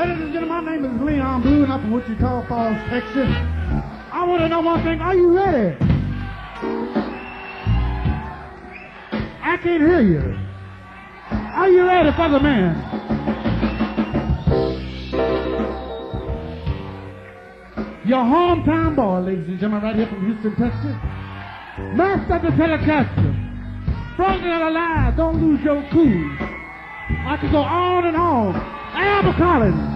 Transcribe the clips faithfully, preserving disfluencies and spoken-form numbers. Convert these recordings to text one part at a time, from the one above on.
ladies and gentlemen, my name is Leon Blue, and I'm from Wichita Falls, Texas. I want to know one thing. Are you ready? I can't hear you. Are you ready for the man? Your hometown boy, ladies and gentlemen, right here from Houston, Texas. Master the Telecaster. Stronger than alive, don't lose your cool. I could go on and on. Albert Collins.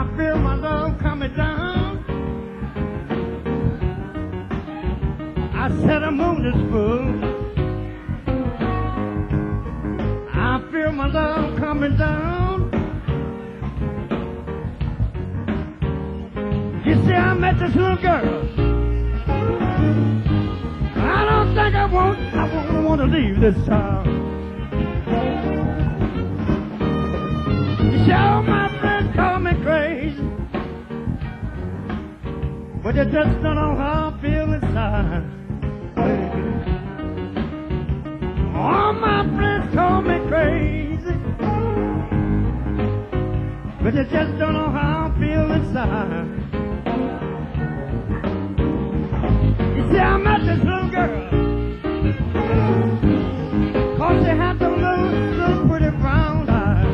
I feel my love coming down. I said the moon is full. I feel my love coming down. You see, I met this little girl. I don't think I won't, I won't want to leave this town. You see, all my friends call me crazy, but they just don't know how I feel inside. All my friends call me crazy, but they just don't know how I feel inside. You see, I met this little girl, cause she had those little, little pretty brown eyes.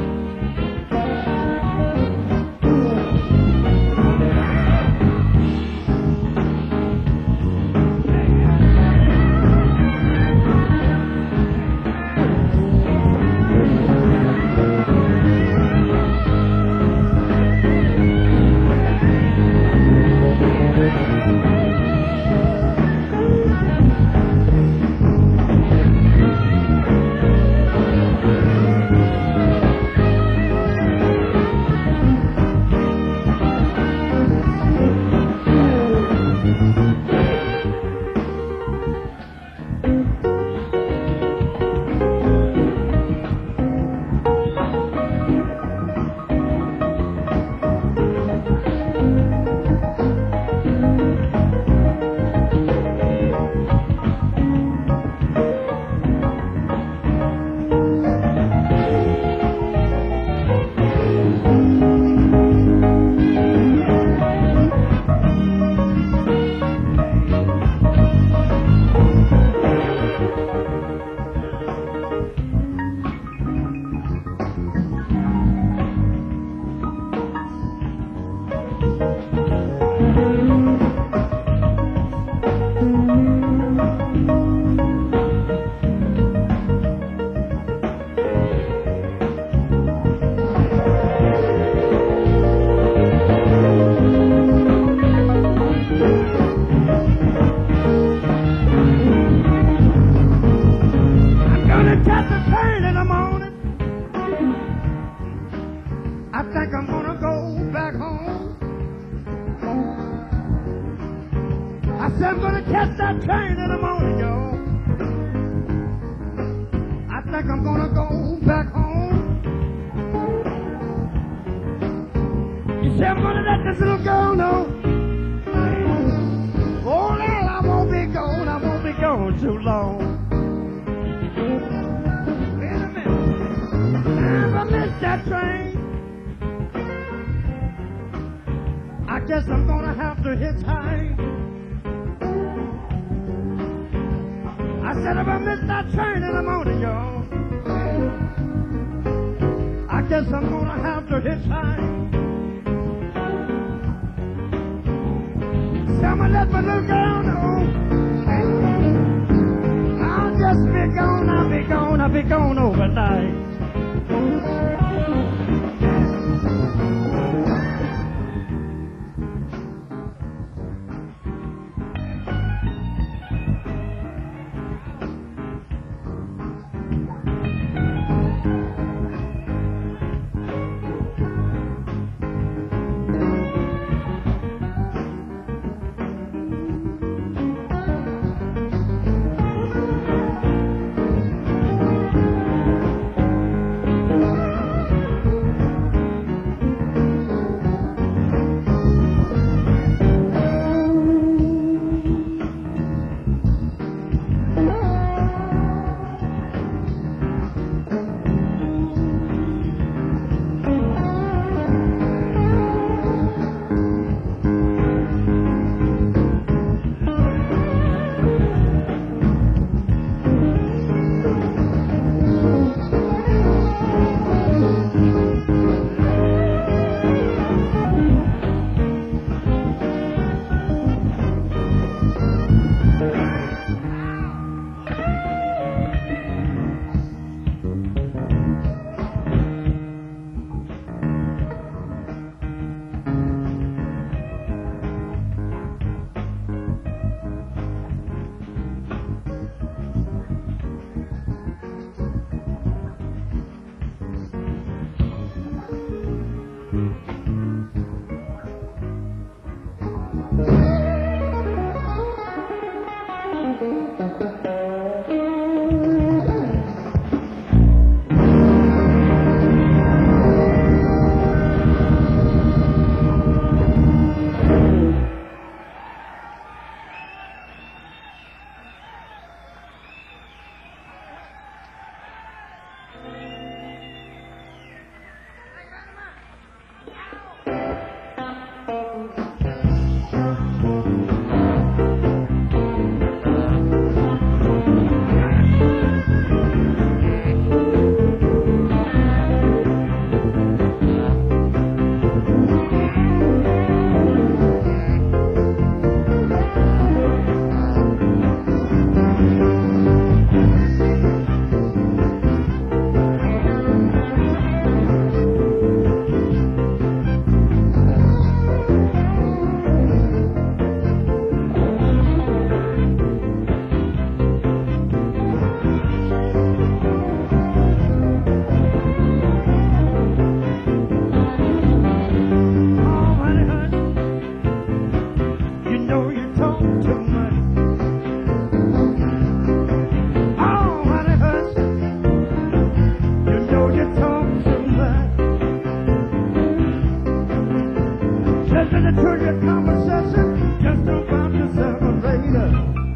Listen to your conversation, just about to celebrate.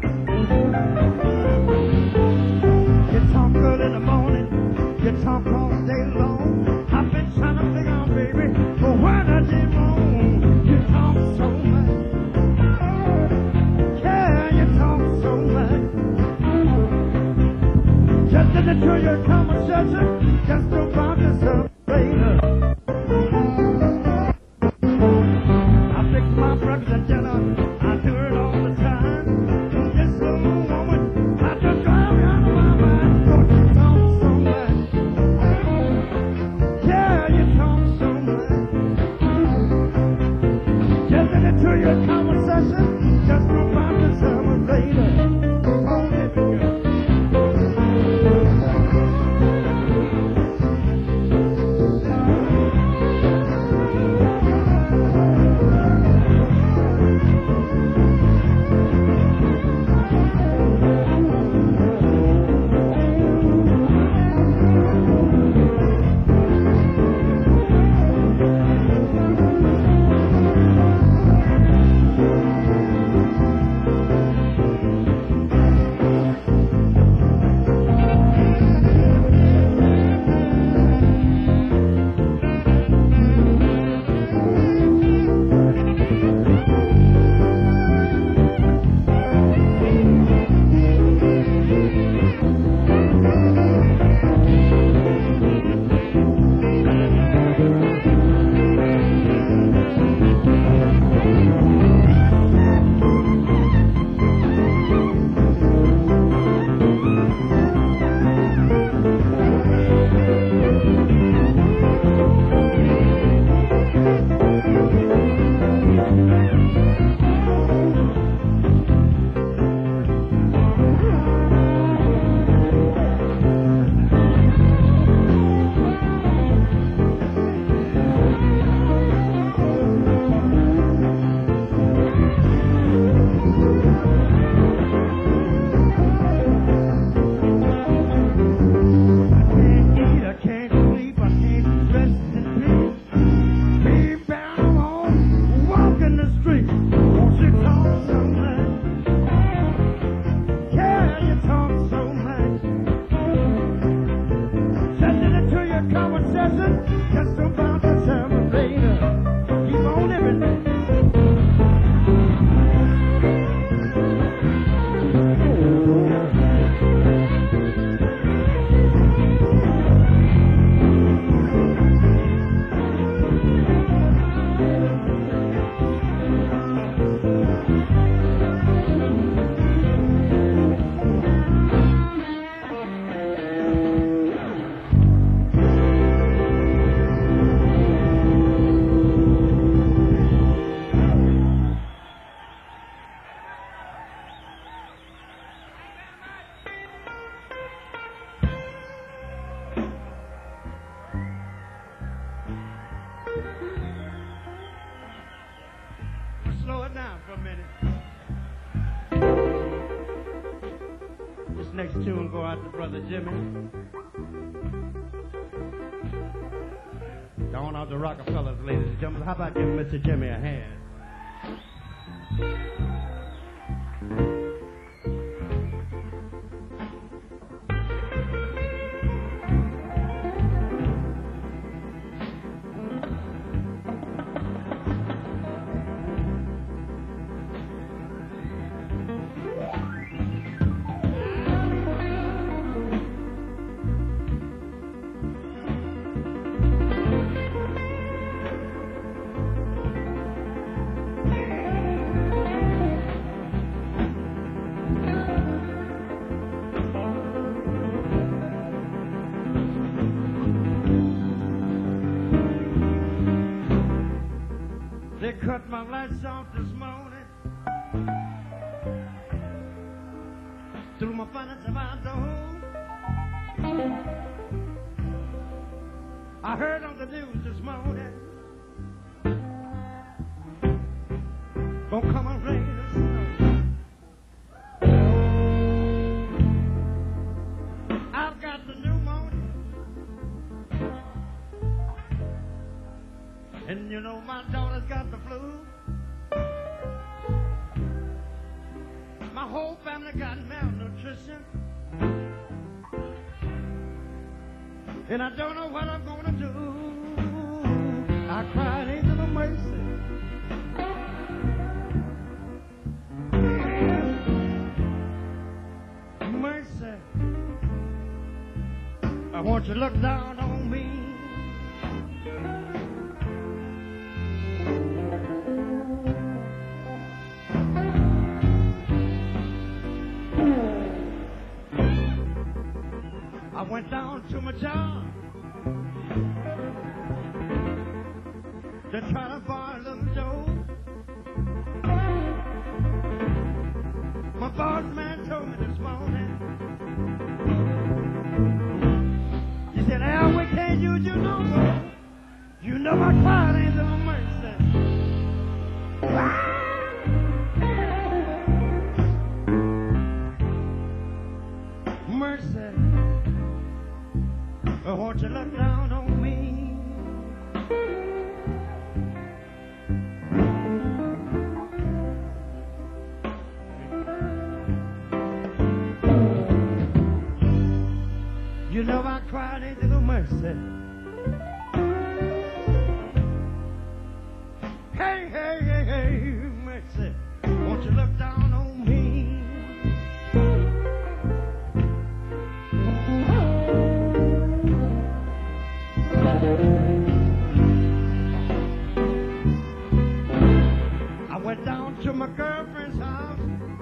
You talk good in the morning, you talk all day long. I've been trying to figure out, baby, but what I did wrong. You talk so much, yeah, you talk so much. Just listen to your conversation, just about to celebrate. Slow it down for a minute. This next tune go out to Brother Jimmy. Going out to Rockefellers, ladies and gentlemen. How about giving Mister Jimmy a hand? They cut my lights off this morning, threw my furniture out the hole. I heard on the news this morning, gonna come and rain or snow. I've got the pneumonia, and you know my daughter's mama's got the flu. My whole family got malnutrition. And I don't know what I'm gonna do. I cried, angel of mercy. Mercy. I want you to look down on me. I went down to my job to try to buy a little dough. My boss man told me this morning, he said, Al, we can't use you no more. You know my cloud ain't no mercy. Mercy. I want you to look down on me. You know I cried into the mercy. Hey, hey, hey, hey, mercy. Won't you look down on me? I went down to my girlfriend's house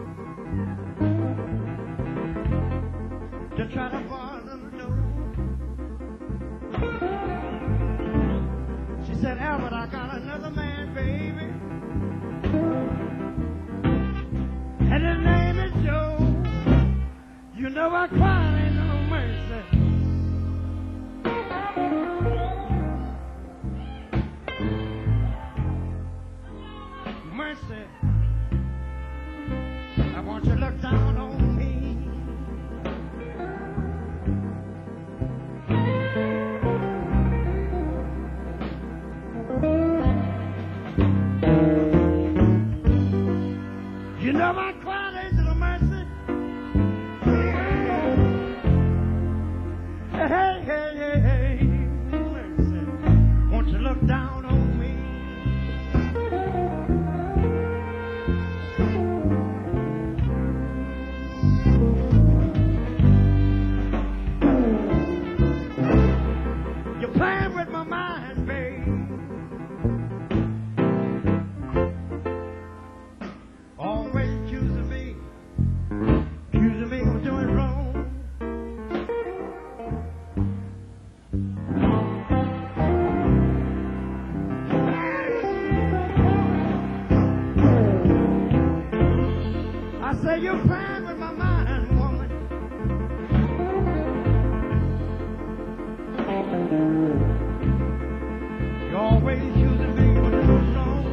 to try to borrow a little dough. She said, Albert, I got another man, baby, and his name is Joe. You know I cried, ain't no mercy. Mercy. I want you to look down on me. You know my cloud angel of mercy. Hey, hey, hey, hey, hey, mercy. Won't you look down on me? You're playing with my mind, babe. Always accusing me, accusing me of doing wrong. I say you're playing with my mind, woman. You're always accusing me of doing wrong.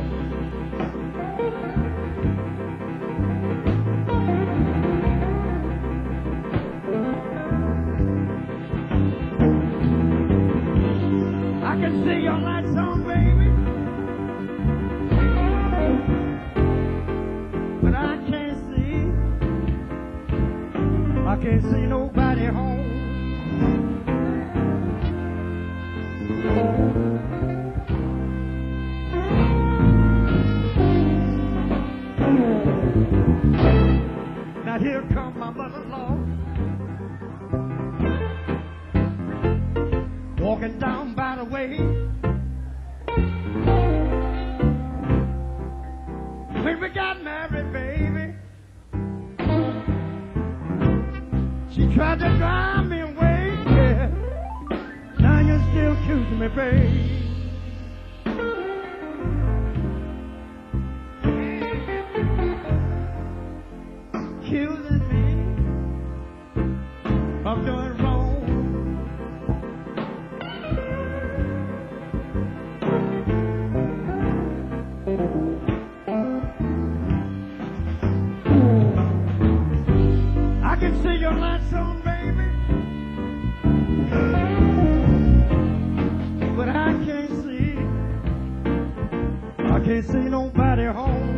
I can see your lights on, baby, but I can't see. I can't see nobody home. Now here comes my mother-in-law, walking down by the way. When we got married, baby, she tried to drive me away. Yeah. Now you're still accusing me, babe. Accusing me of doing wrong. I can see your lights on, baby, but I can't see. I can't see nobody home.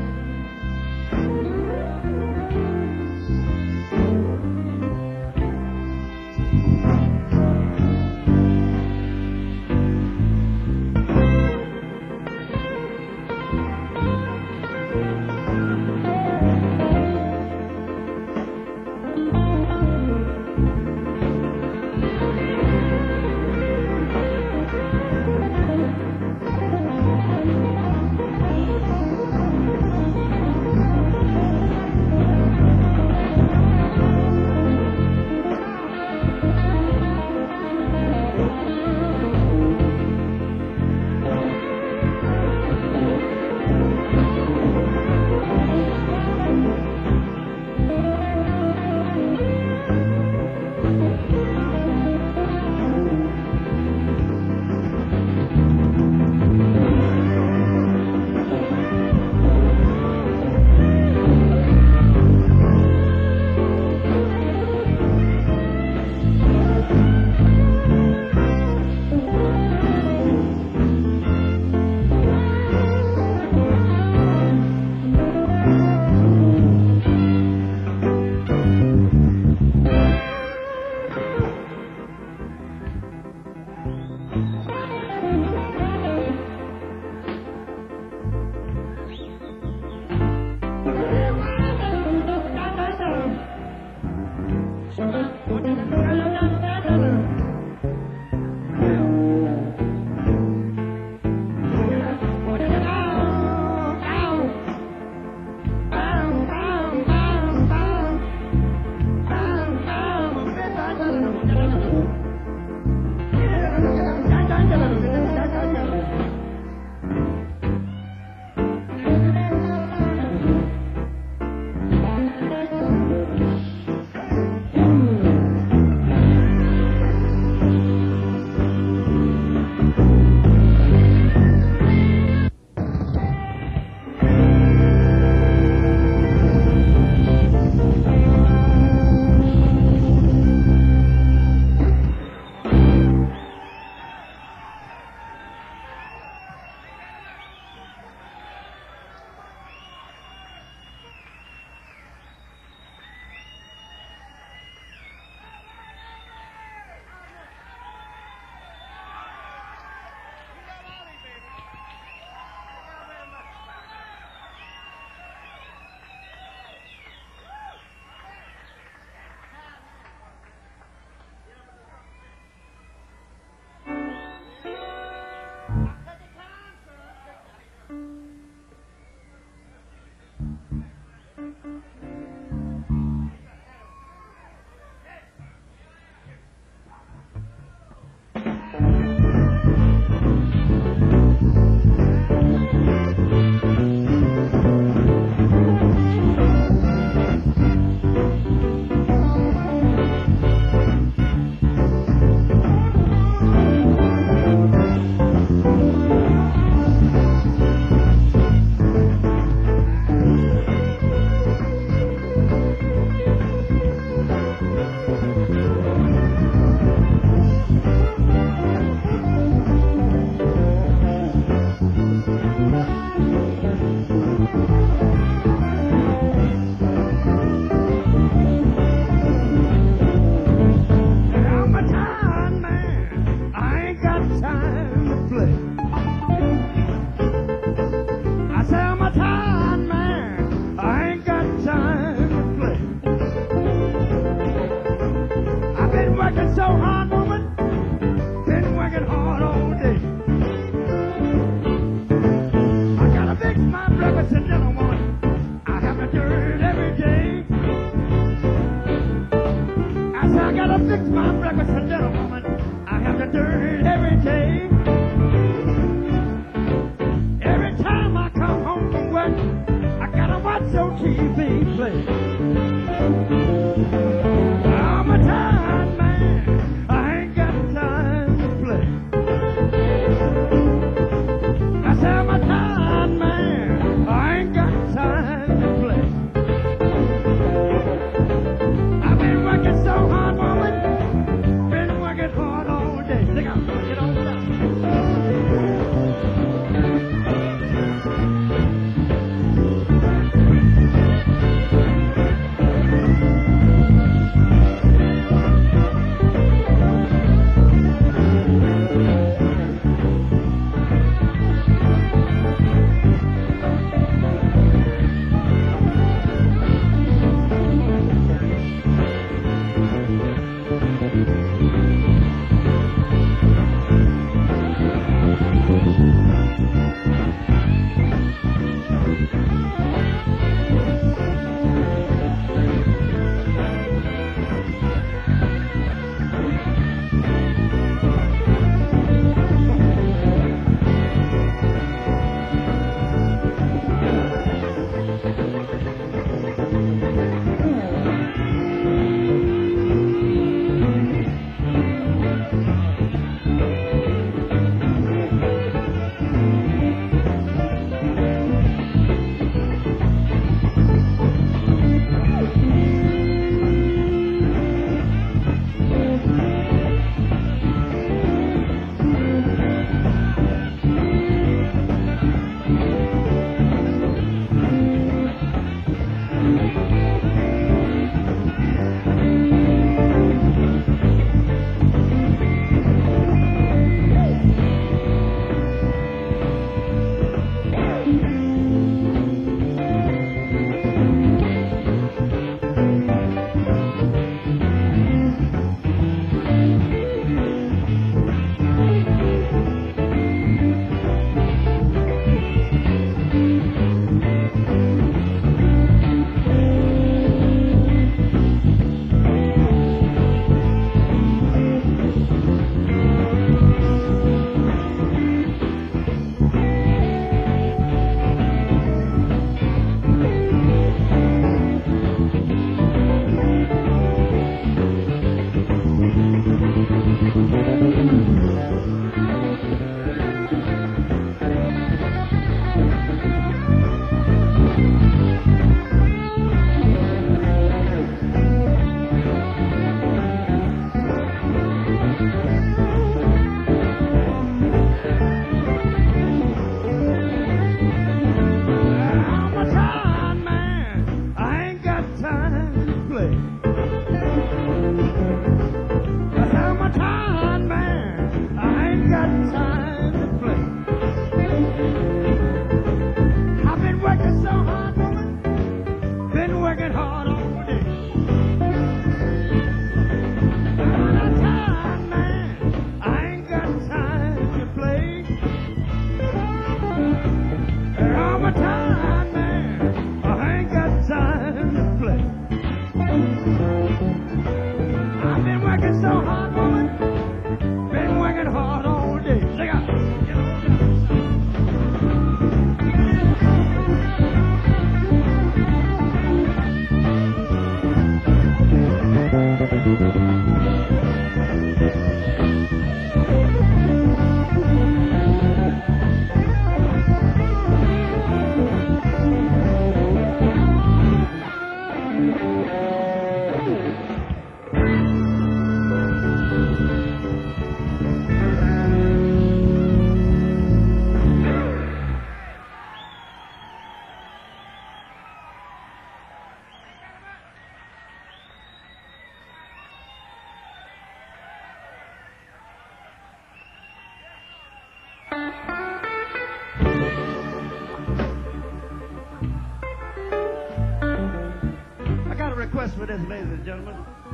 request for this, ladies and gentlemen.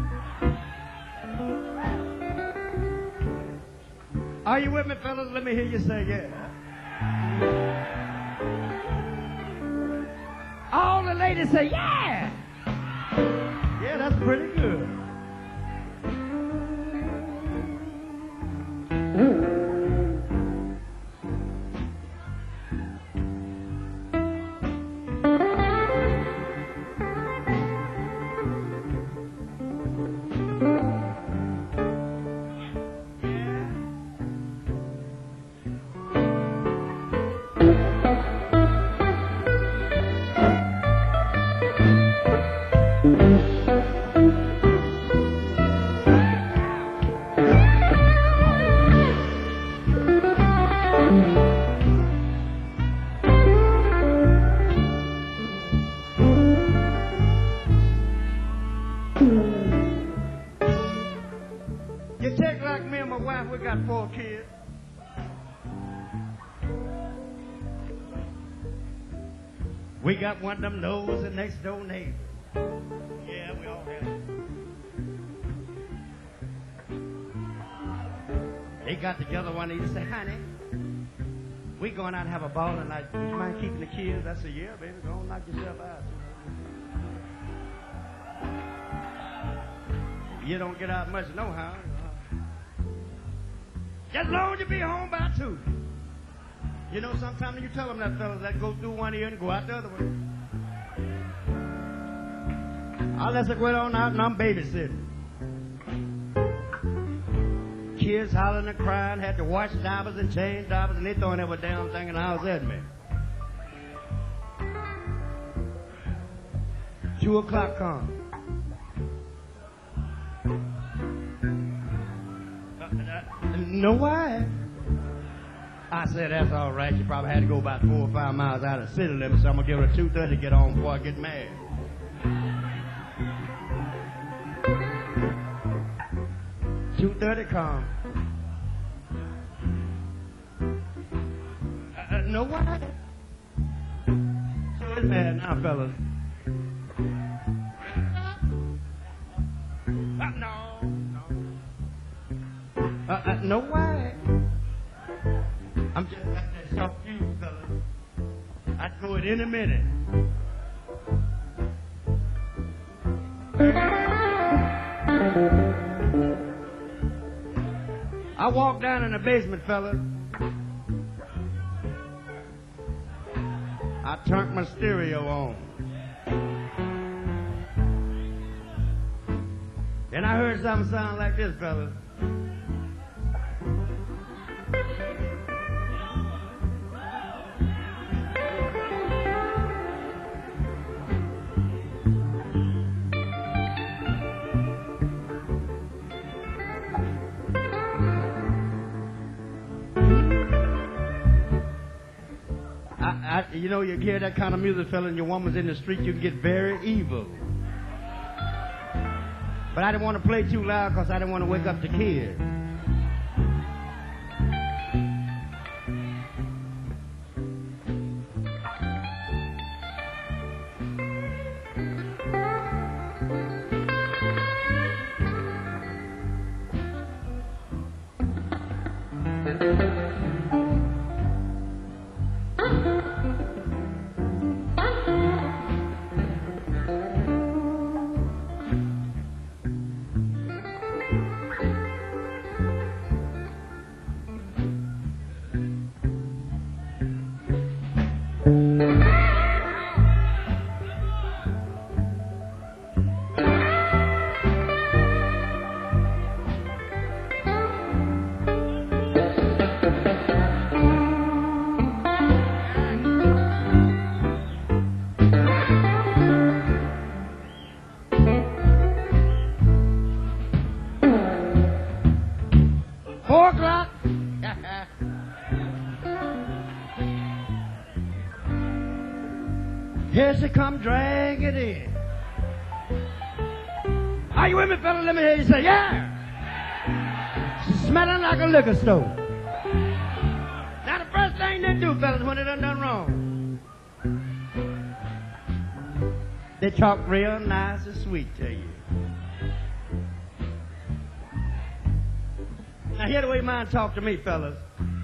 Are you with me, fellas? Let me hear you say yeah. All the ladies say yeah. Yeah, that's pretty good. We got one of them nose and next door neighbors. Yeah, we all have it. They got together one day to say, honey, we going out and have a ball tonight. Would you mind keeping the kids? I said, yeah, baby, go on, knock yourself out. You don't get out much no how. Just as long as you be home by two. You know, sometimes you tell them that, fellas, that go through one ear and go out the other one. I'll let it go on out and I'm babysitting. Kids hollering and crying, had to wash diapers and change diapers, and they throwing every damn thing in the house at me. Two o'clock come. Uh, uh, no why? I said, that's all right. She probably had to go about four or five miles out of the city limit, so I'm going to give her a two thirty to get home before I get mad. two thirty come. Uh, uh, no why? So it's mad now, fellas. Uh, no, no. Uh, uh, no why? I'm just like that soft fuse, fella. I'd go it in a minute. I walked down in the basement, fella. I turned my stereo on. And I heard something sound like this, fella. I, you know, you hear that kind of music, fella, and your woman's in the street, you can get very evil. But I didn't want to play too loud because I didn't want to wake up the kids. Here she come dragging in. Are you with me, fella? Let me hear you say, yeah. She's smelling like a liquor store. Now, the first thing they do, fellas, when they done done wrong, they talk real nice and sweet to you. Now, hear the way mine talk to me, fellas.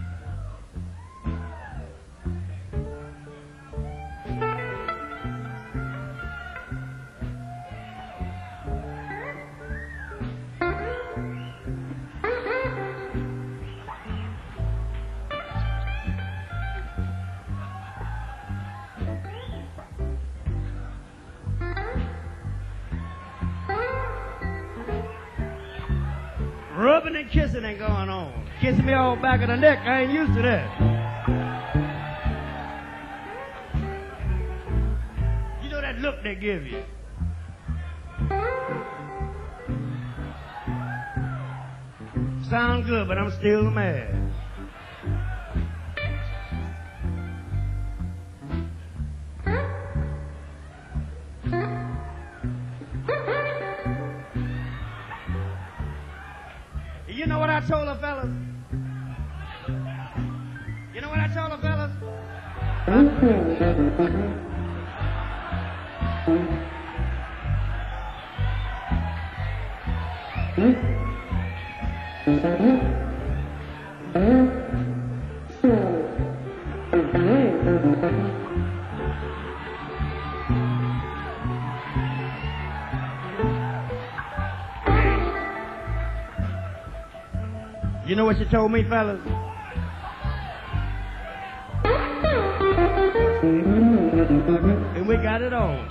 Rubbing and kissing ain't going on. Kissing me all back of the neck, I ain't used to that. You know that look they give you. Sound good, but I'm still mad. You know what I told her, fellas? You know what I told her, fellas? You know what she told me, fellas? And we got it on.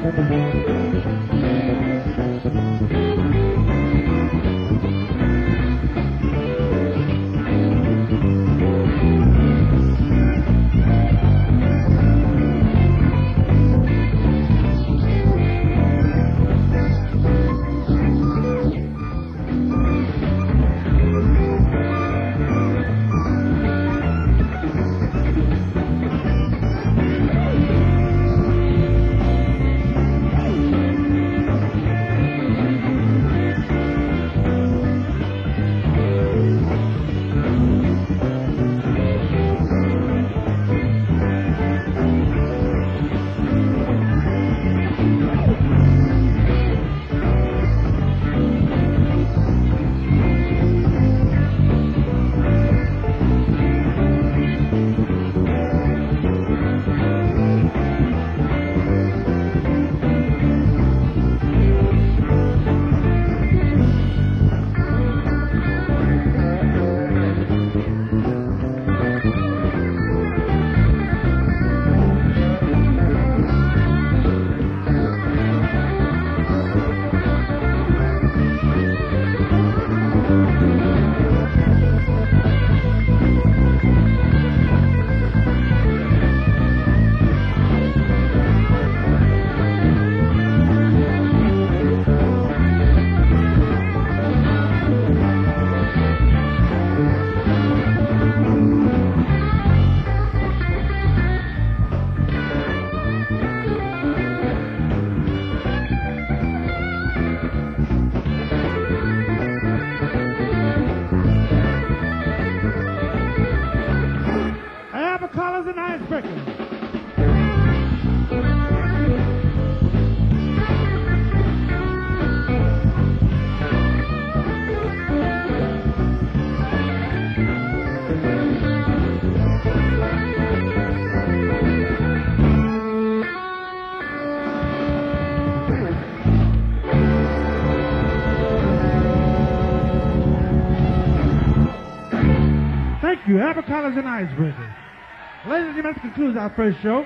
you. Apocalypse and Icebreakers. Ladies and gentlemen, that concludes our first show.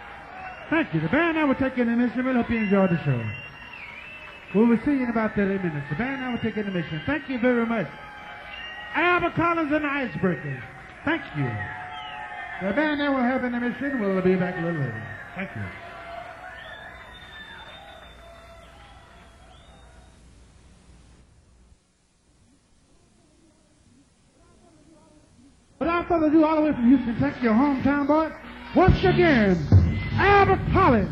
Thank you. The band now will take in an instrument. Hope you enjoyed the show. We will see you in about thirty minutes. The band now will take in the mission. Thank you very much. Apocalypse and Icebreakers. Thank you. The band now will have an emission. We'll be back a little later. Thank you. Without further ado, all the way from Houston, Texas, your hometown boy, once again, Albert Collins.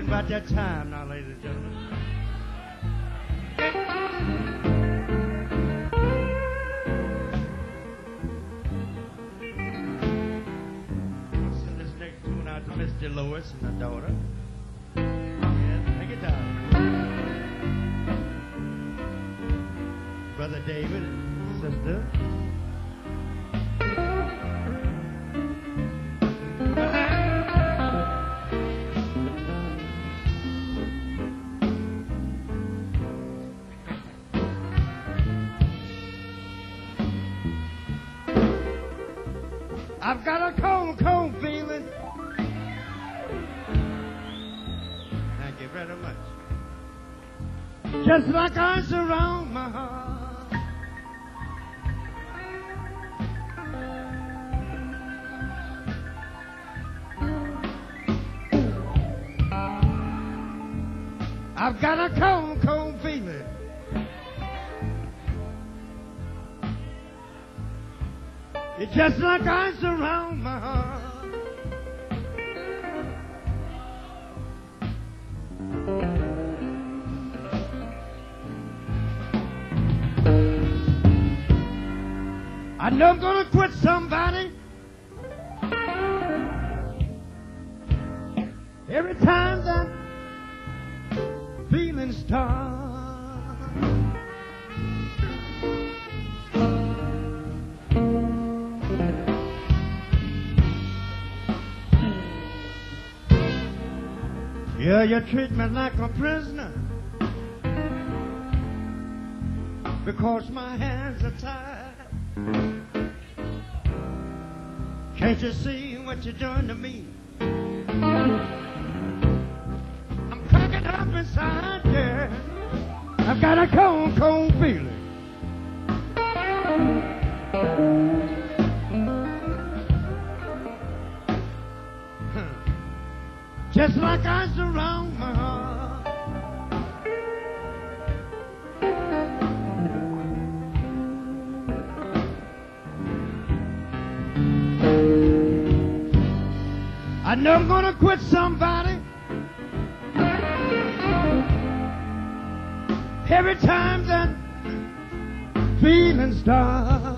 about that time now, ladies and gentlemen. I'll send this next tune out to Miss Dolores and her daughter. Yes, take it down. Brother David and sister. I've got a cold, cold feeling. Thank you very much. Just like ice around my heart. I've got a cold, cold feeling. It's just like ice around my heart. I know I'm gonna quit somebody every time that feeling starts. Yeah, you treat me like a prisoner because my hands are tied. Can't you see what you're doing to me? I'm cracking up inside, yeah. I've got a cold, cold feeling. Just like ice around my heart. I know I'm gonna quit somebody every time that feeling starts.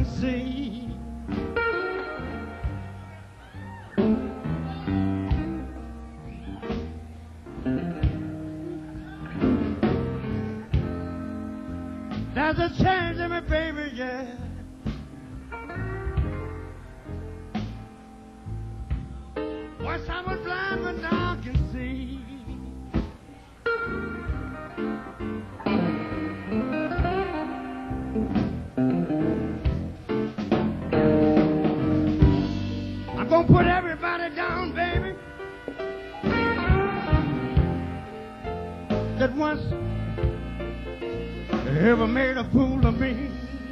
see. There's a change in me, baby, yeah. Once I was blind, but now I can see. I'm gonna put everybody down, baby, that once ever made a fool of me.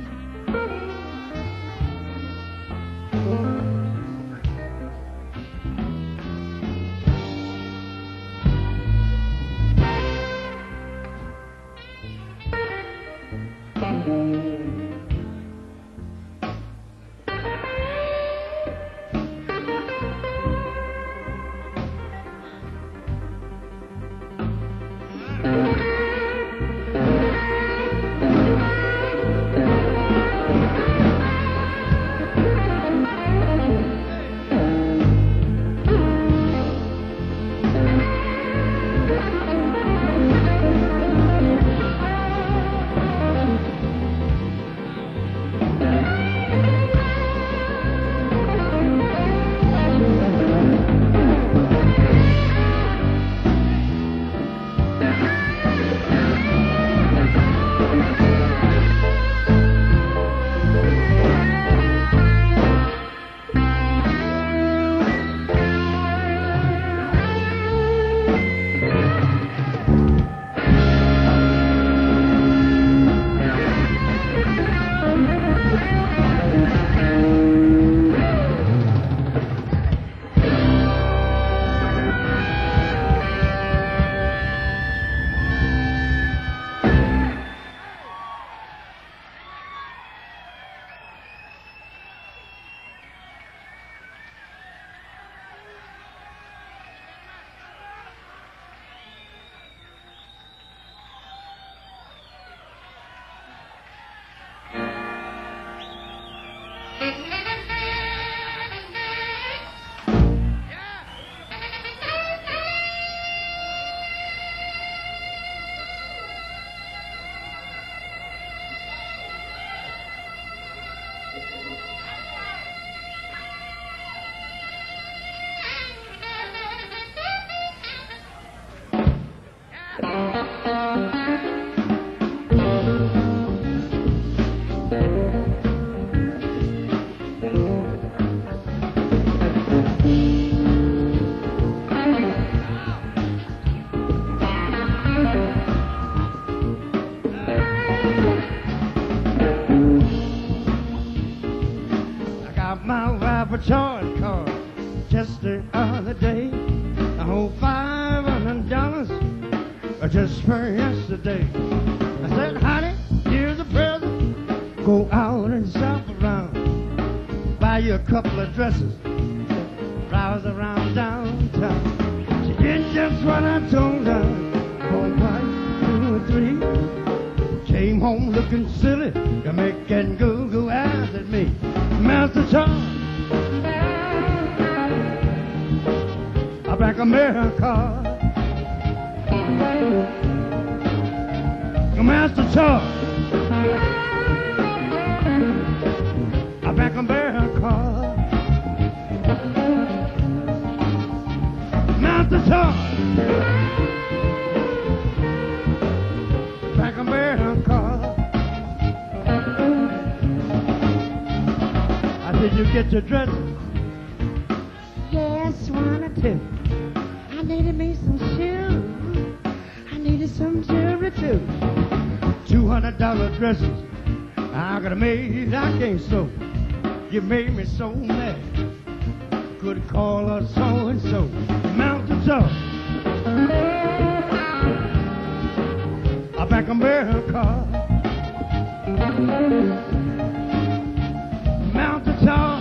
Charge card just the other day. The whole five hundred dollars just for yesterday. I said, honey, here's a present. Go out and shop around. Buy you a couple of dresses. Browse around downtown. She did just what I told her. One, twice, two, or three. Came home looking silly. You're making goo-goo eyes at me. Master Charles. Back America, Master Charles. Back America, Master Charles. Back America. I said, you get your dresses? Yes, one or two. I needed me some shoes. I needed some jewelry too. Two hundred dollar dresses. I got a maid I can't sew. You made me so mad. Could call her so and so. Mountains up. I back America. Mountain top.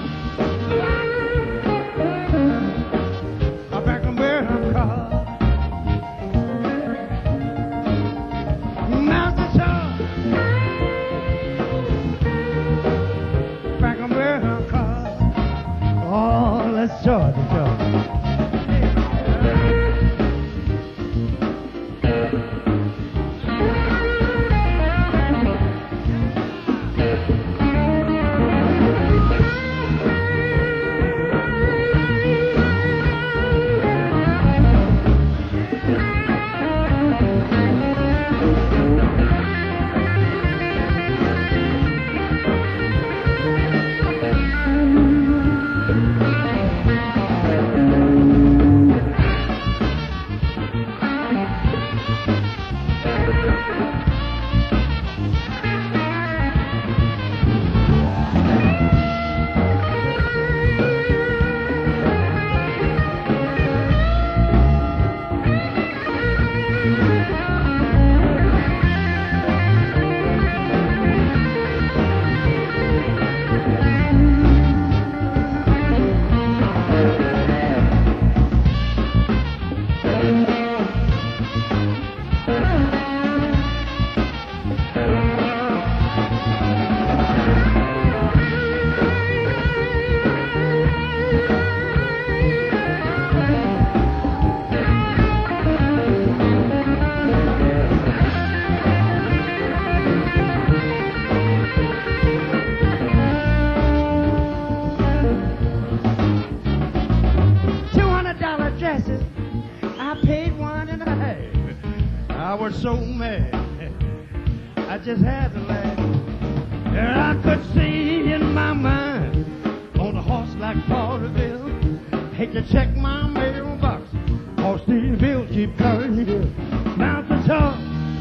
was so mad, I just had to laugh. And I could see in my mind on a horse like Porterville, hate to check my mailbox, cause these bills keep coming here. Mount the top,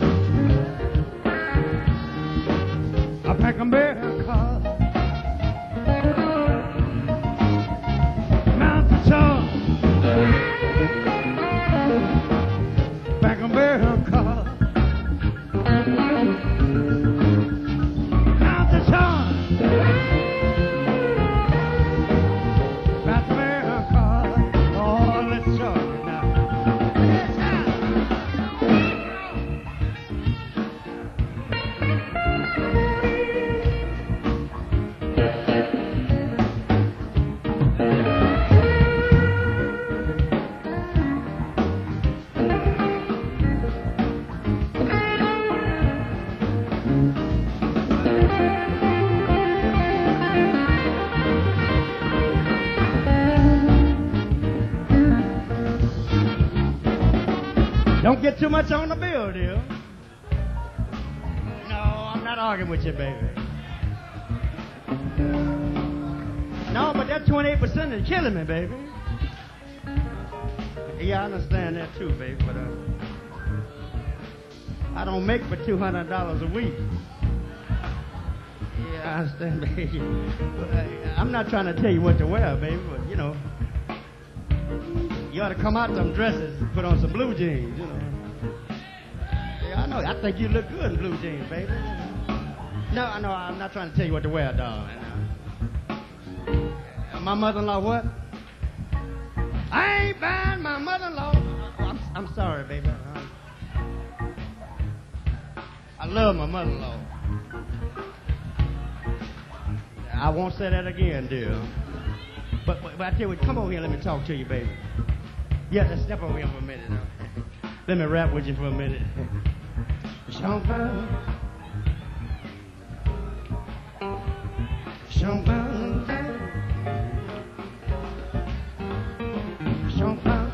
I pack a bear car. Mount the top, pack a bear car. Mount the top, pack a bear car. Oh, let's talk now. Don't get too much on the bill, dear. No, I'm not arguing with you, baby. No, but that twenty-eight percent is killing me, baby. Yeah, I understand that too, baby, but uh, I don't make but two hundred dollars a week. Yeah, I understand, baby. But, uh, I'm not trying to tell you what to wear, baby, but, you know, you ought to come out them dresses and put on some blue jeans, you know. Yeah, I know. I think you look good in blue jeans, baby. No, I know. I'm not trying to tell you what to wear, dog. My mother-in-law what? I ain't buying my mother-in-law. I'm, I'm sorry, baby. I love my mother-in-law. I won't say that again, dear. But, but, but I tell you what, come over here and let me talk to you, baby. Yeah, just step over here for a minute now. Let me rap with you for a minute. Champagne. Champagne. Champagne.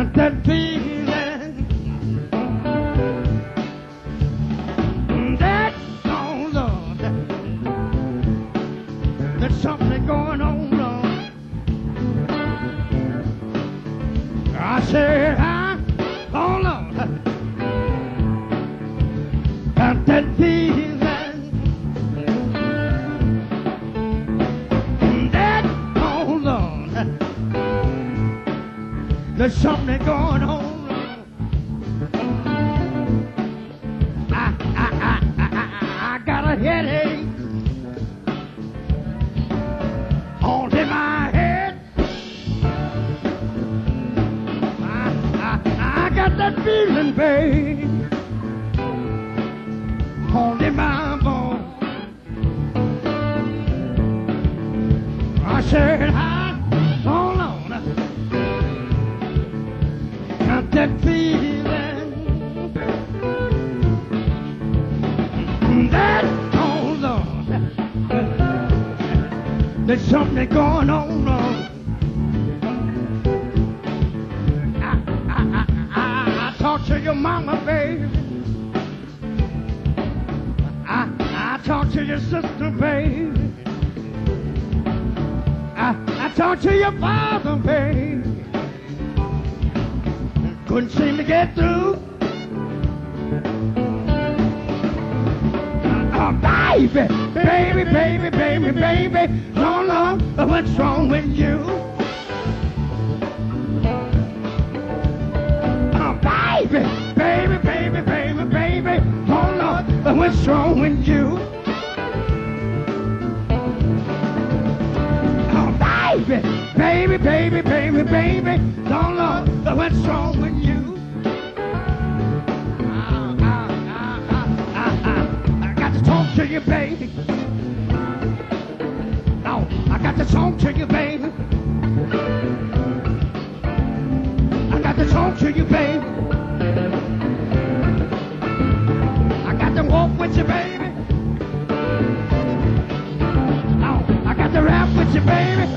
got that feeling that, oh Lord, there's something going on, Lord. I said, I, oh Lord, got that feeling that, oh Lord, there's something going on. I, I, I, I, I, I got a headache all in my head. I, I, I got that feeling, babe, all in my bones. I said, I, hold on, got that feeling that, oh Lord, there's something going on, Lord. I, I, I, I, I talk to your mama, baby. I, I talk to your sister, baby. I, I talk to your father, baby. Couldn't seem to get through. Oh, baby, baby, baby, baby, baby, no, no, what's wrong with you? Oh, baby, baby, baby, baby, baby, oh, no, what's wrong with you? Oh, baby, baby, baby, baby, baby, don't know what's wrong with you. Ah, ah, ah, ah, ah, ah. I got to talk to you, baby. No, I got to talk to you, baby. I got to talk to you, baby. I got to walk with you, baby. No, I got to rap with you, baby.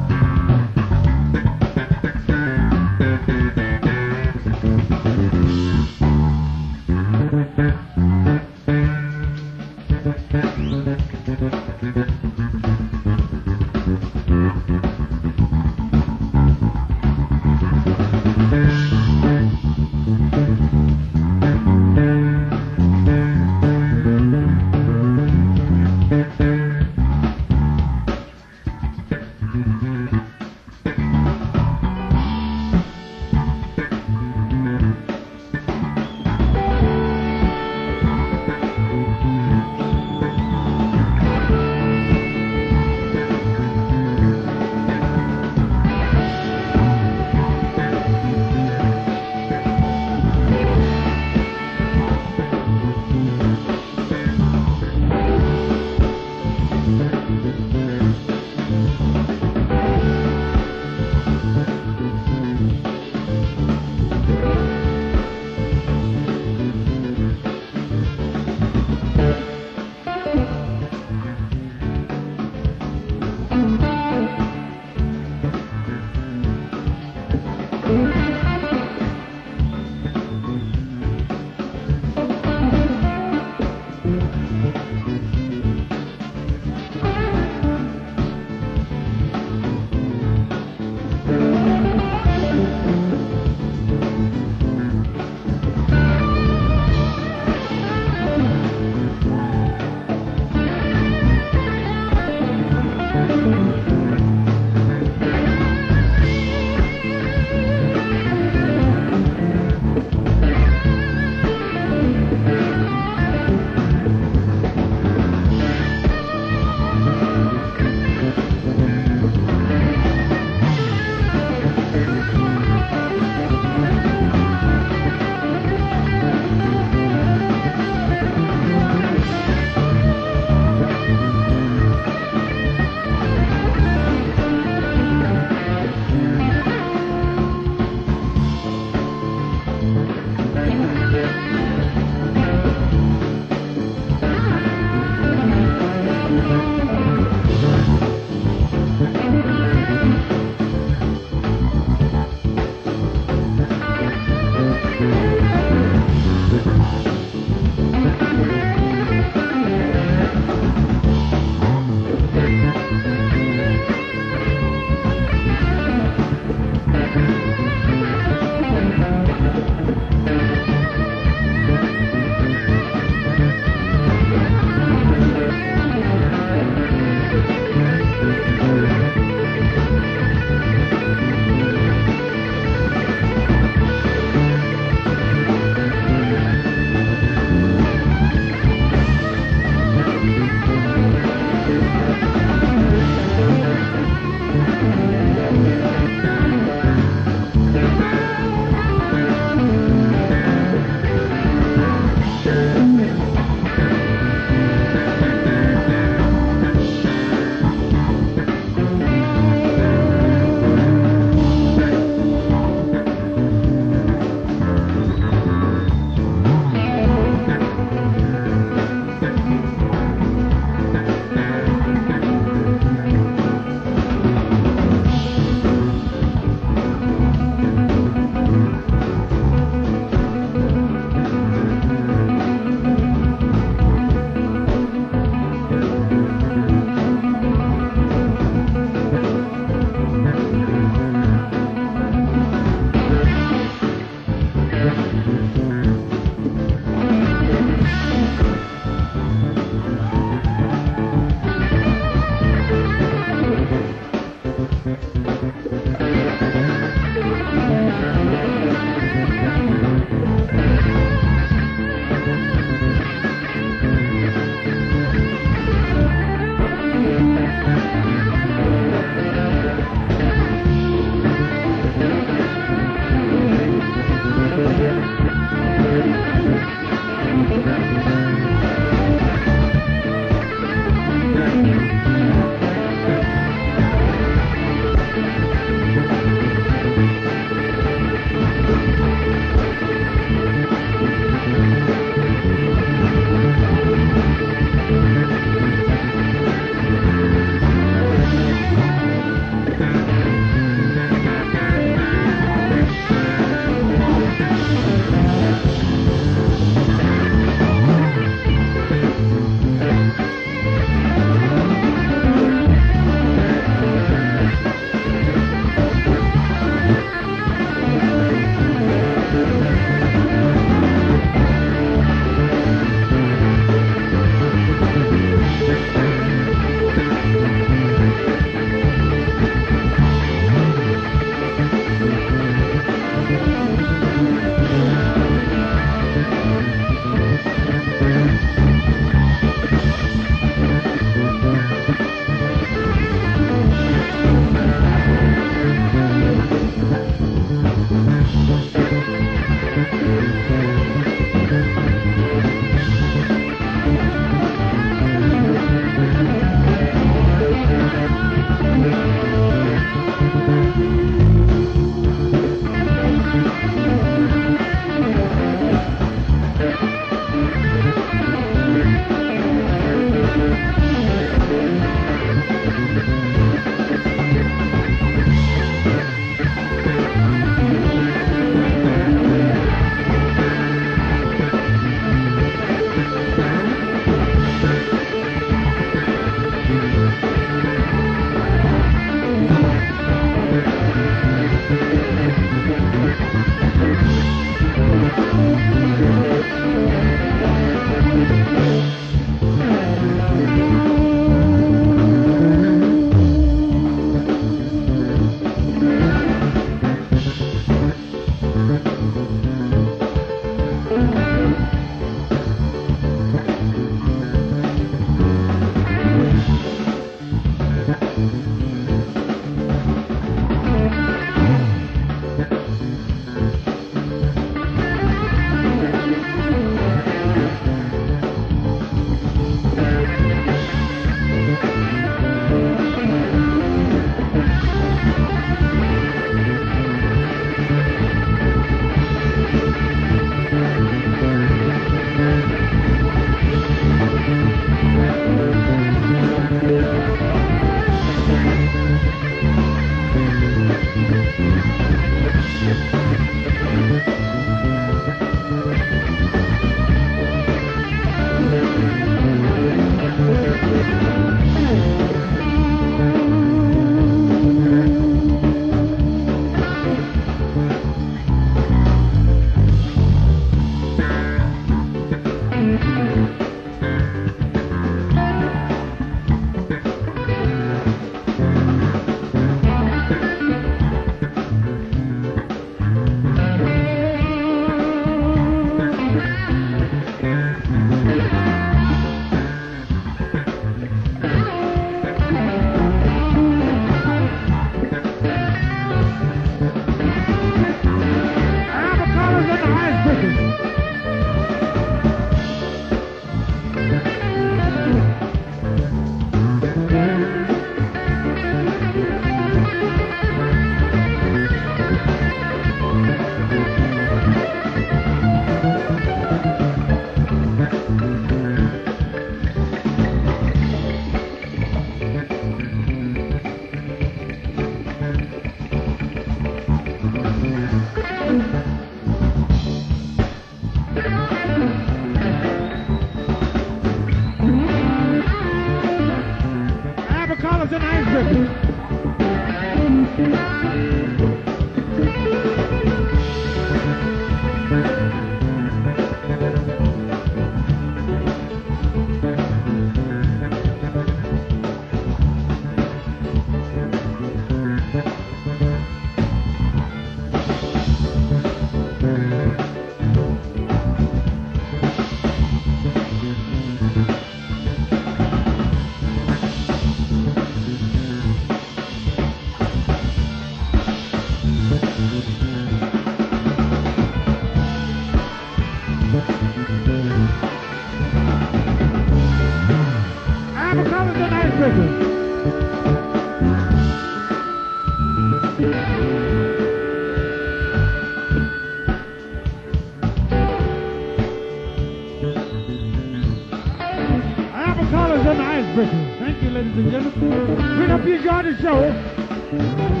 ladies and gentlemen. We hope you enjoyed the show.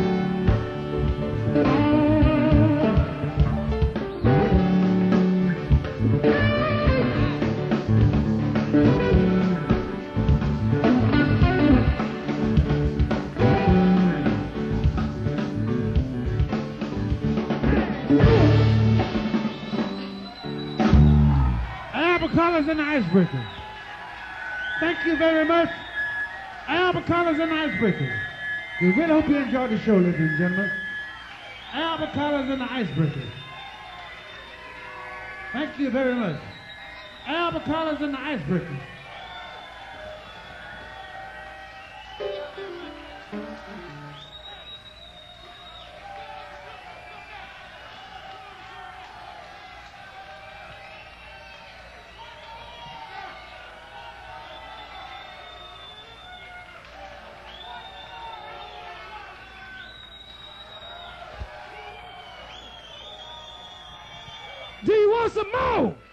Albert Collins and the Icebreakers. Thank you very much. Albert Collins and the Icebreakers. We really hope you enjoyed the show, ladies and gentlemen. Albert Collins and the Icebreakers. Thank you very much. Albert Collins and the Icebreakers. Do you want some more?